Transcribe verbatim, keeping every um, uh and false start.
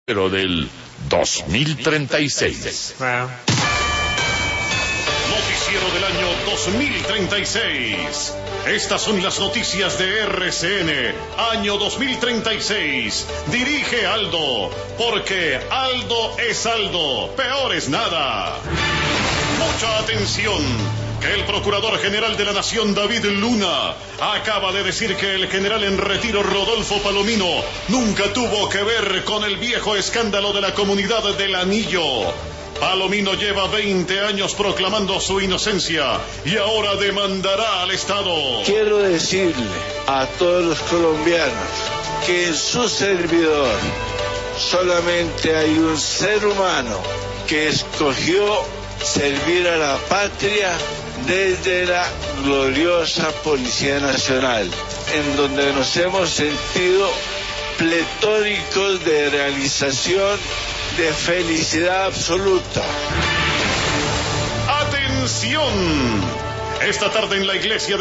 Pero del dos mil treinta y seis. Bueno. Noticiero del año dos mil treinta y seis. Estas son las noticias de R C N, año dos mil treinta y seis. Dirige Aldo, porque Aldo es Aldo, peor es nada. Mucha atención. Que el Procurador General de la Nación, David Luna, acaba de decir que el general en retiro Rodolfo Palomino nunca tuvo que ver con el viejo escándalo de la comunidad del Anillo. Palomino lleva veinte años proclamando su inocencia y ahora demandará al Estado. Quiero decirle a todos los colombianos que en su servidor solamente hay un ser humano que escogió servir a la patria desde la gloriosa Policía Nacional, en donde nos hemos sentido pletóricos de realización, de felicidad absoluta. ¡Atención! Esta tarde en la iglesia de